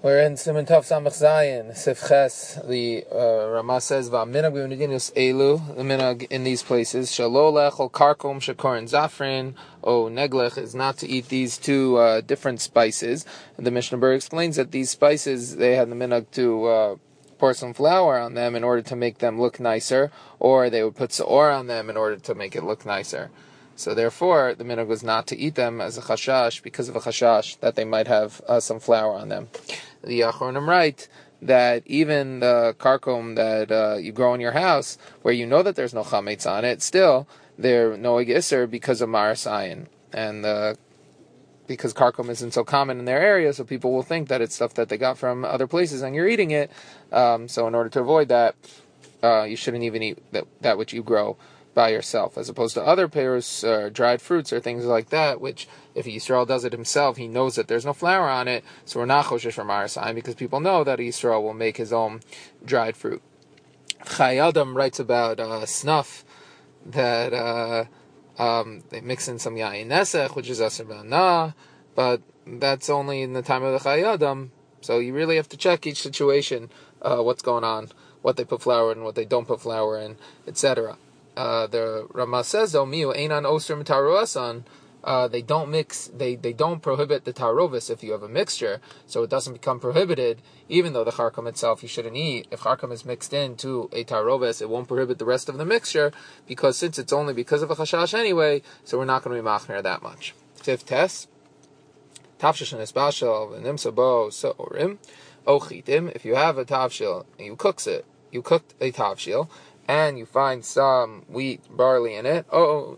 We're in Siman Tov Samach Zayin, Sif Ches. The Rama says, "Va'minag b'medinos elu." The minhag in these places, shelo lechol karkom shekorin zafrin, o neglech, is not to eat these two different spices. And the Mishnah Berurah explains that these spices, they had the minhag to pour some flour on them in order to make them look nicer, or they would put seor on them in order to make it look nicer. So therefore, the minhag was not to eat them as a chashash, because of a chashash that they might have some flour on them. The Achronim write that even the karkom that you grow in your house, where you know that there's no chametz on it, still they're noeg iser because of maras ayin, and because karkom isn't so common in their area, so people will think that it's stuff that they got from other places, and you're eating it. So in order to avoid that, you shouldn't even eat that which you grow by yourself, as opposed to other pears, dried fruits, or things like that, which if Yisrael does it himself, he knows that there's no flour on it, so we're not choshesh from our sign, because people know that Yisrael will make his own dried fruit. Chai Adam writes about snuff, that they mix in some yayin nesech, which is aser b'ana, but that's only in the time of the Chai Adam, so you really have to check each situation, what's going on, what they put flour in, what they don't put flour in, etc. The Rama says though, miu einan oser mitaruasan. They don't mix. They don't prohibit the tarovis if you have a mixture, so it doesn't become prohibited. Even though the charkam itself you shouldn't eat, if charkam is mixed into a tarovis, it won't prohibit the rest of the mixture, because since it's only because of a chashash anyway, so we're not going to be machmer that much. Fifth test: tafshil nisbashel v'nimsa bo seorim ochitim. If you have a tafshil and you cooked a tafshil, and you find some wheat, barley in it,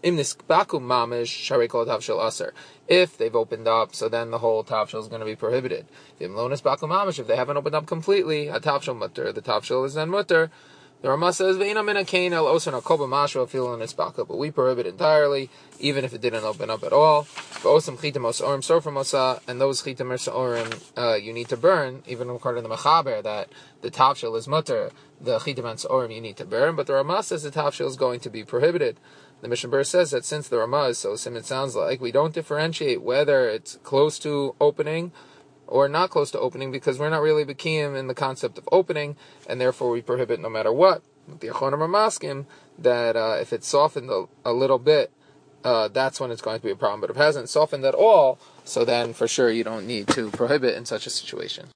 if they've opened up, so then the whole tafshil is going to be prohibited. If they haven't opened up completely, the tafshil is then mutter. The Rama says, but we prohibit entirely, even if it didn't open up at all. And those chitim or you need to burn, even according to the Mechaber, that the tafshil is mutter, the chitim and sorim you need to burn, but the Rama says the tafshil is going to be prohibited. The Mishnah Berurah says that since the Rama is so sim, it sounds like we don't differentiate whether it's close to opening or not close to opening, because we're not really bekiyim in the concept of opening, and therefore we prohibit no matter what. The Achronim are maskim that if it's softened a little bit, that's when it's going to be a problem. But if it hasn't softened at all, so then for sure you don't need to prohibit in such a situation.